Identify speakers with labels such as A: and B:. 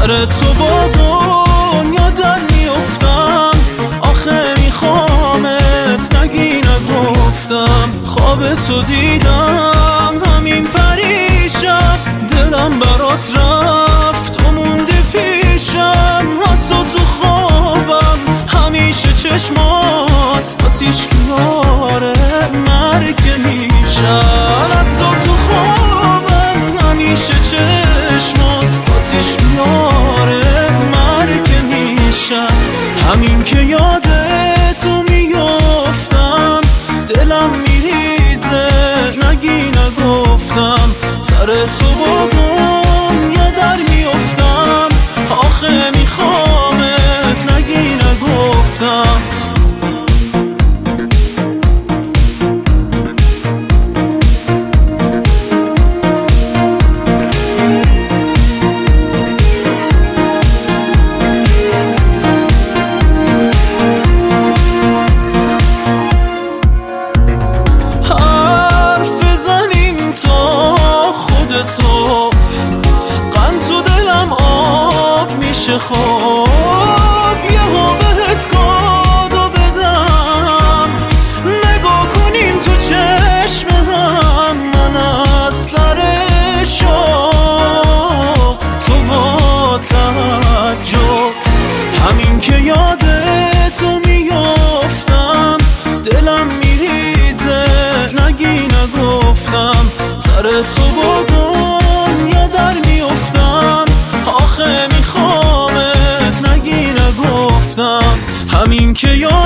A: سر تو با دنیا در میافتم، آخه میخوامت نگی نگفتم. خواب تو دیدم همین پریشب، دلم برات رفت و موندی پیشم. حتی تو خوابم همیشه چشمات آتیش میاره، مرگ میشن. حتی تو خوابم همیشه چشمات آتیش میاره، مرگ میشن. همین که یادتو میافتم، دلم میریزه نگی نگفتم. سر تو با دنیا در میافتم، آخه میخوامت نگی نگفتم. صبح غم تو دلم آب میشه، خواب یهو بهت کادو بدم. نگاه کنیم تو چشم هم، من از سر شوق تو با تعجب. همین که یادتو میافتم، دلم میریزه نگی نگفتم. سر تو با دنیا در میافتم، آخه میخوامت نگی نگفتم. همین که